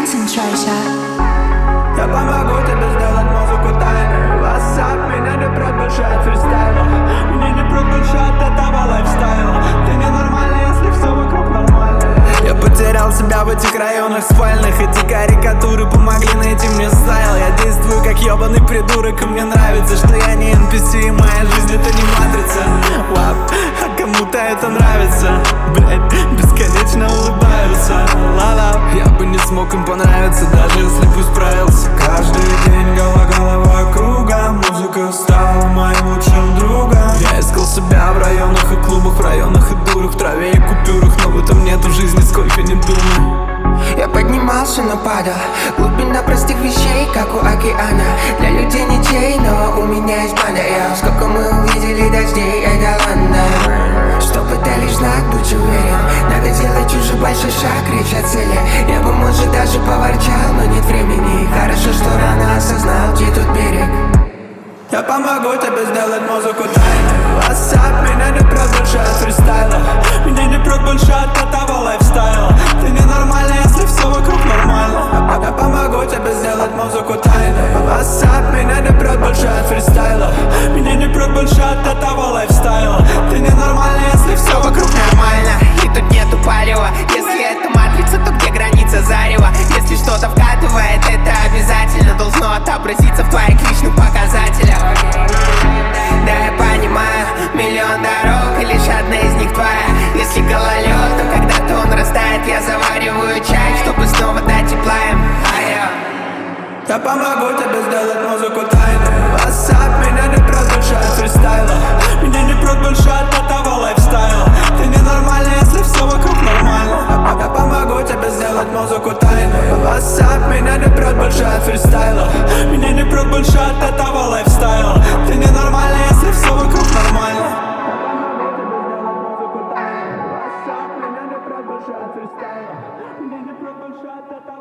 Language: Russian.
concentration. Я помогу тебе сделать музыку тайной. WhatsApp меня не прет больше от фристайла. Меня не прет больше от этого лайфстайла. Ты ненормальный, если все вокруг нормально. Я потерял себя в этих районах спальных. Эти карикатуры помогли найти мне стайл. Я действую как ебаный придурок, и мне нравится, что я не NPC, и моя жизнь это не матрица. Лап, а кому-то это нравится. Блять, бесконечно улыбаются. Ла-ла, я бы не смог им понравиться, даже если бы справился. Каждый день голова кругом. Музыка стала моим лучшим другом. Я искал себя в районах и клубах, в районах и дурах, в траве и купюрах, но в этом нету жизни, сколько не думай. Я поднимался, но падал. Глубина простых вещей, как у океана. Для людей ничей, но у меня есть банда. Сколько мы увидели дождей, это ладно. Что пытались знать, будь уверен. Надо делать уже большой шаг, речь о цели. Я бы, может, даже поворчал, но нет времени. Хорошо, что рано осознал, где тут берег. Я помогу тебе сделать музыку тайной. WhatsApp меня не прет больше от фристайла. Меня не прет больше от этого лайфстайла. Ты ненормальный, если все вокруг нормально. Я помогу тебе сделать музыку тайной. WhatsApp меня не прет больше от фристайла. Меня не прет больше от этого лайфстайла. Ты ненормальный, если все вокруг нормально. И тут нету палева. Если это матрица, то где граница зарева? Если что-то вкатывает, это обязательно должно отобразиться в твоих личных показателях. Да, я понимаю, миллион дорог, и лишь одна из них твоя. Если гололед, то когда-то он растает. Я завариваю чай, чтобы снова дать тепла им. Я помогу тебе сделать музыку тайной. WhatsApp меня не прет больше от фристайла. Меня не прет больше от этого лайфстайла. Ты ненормальный, если все вокруг нормально. Я помогу тебе сделать музыку тайной. WhatsApp меня не прет больше от фристайла. Меня не прет больше от этого лайфстайла. Ты ненормальный, если все вокруг нормально. WhatsApp меня не прет больше от фристайла. Меня не прет больше от этого.